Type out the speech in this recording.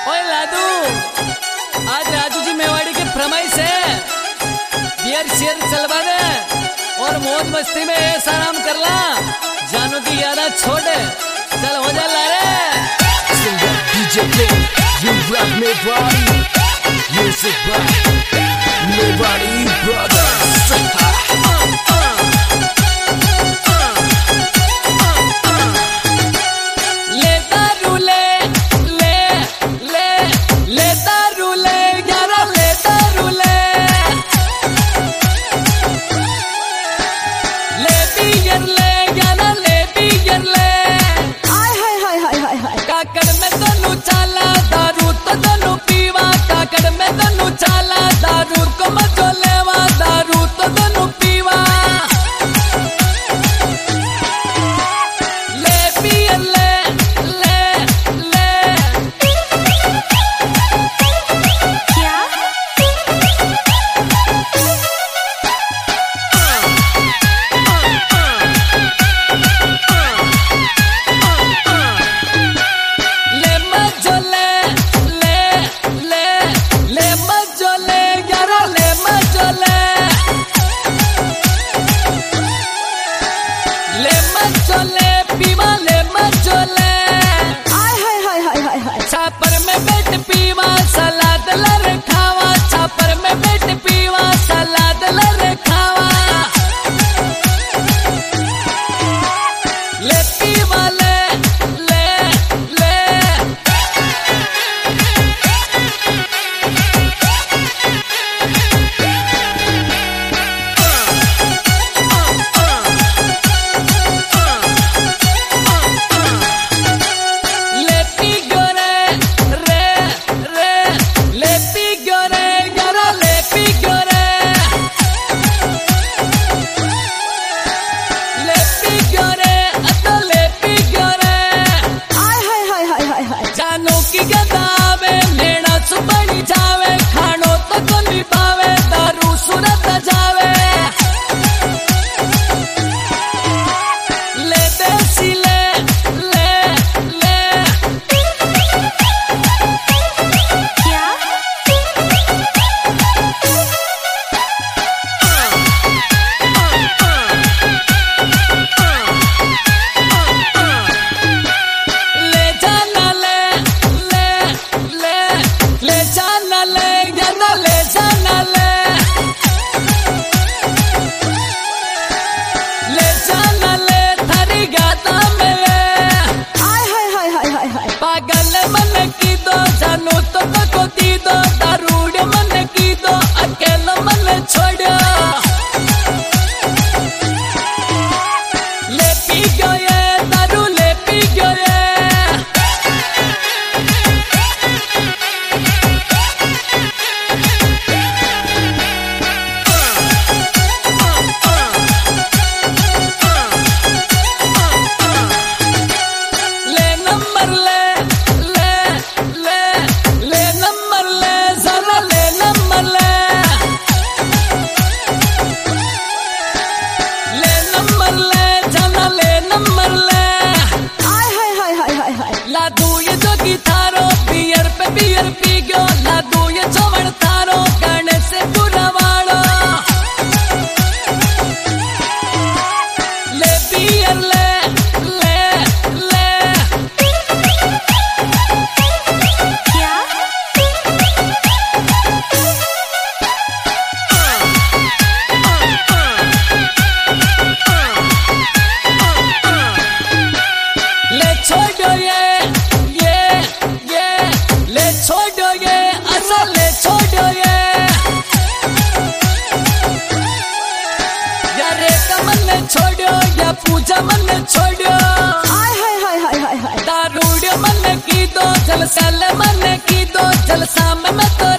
ओए लादू, आज राजू जी मेवाड़ी की फरमाइश है, बियर शेयर चलवा दे और मौज मस्ती में ऐसा आराम कर ला, जानू की यादा छोड़ दे, चल हो जा लारे। DJ play, you rock me body, music by Mewadi Brothers. छापर में बैठ पीवा सलाद लर खावा, छापर में बैठ पीवा सलाद लर खावा, ले पीवा ले ले ले पूजा मन छोड़ो, दारूड़ मन की दो जलसा मन की दो जलसा में तो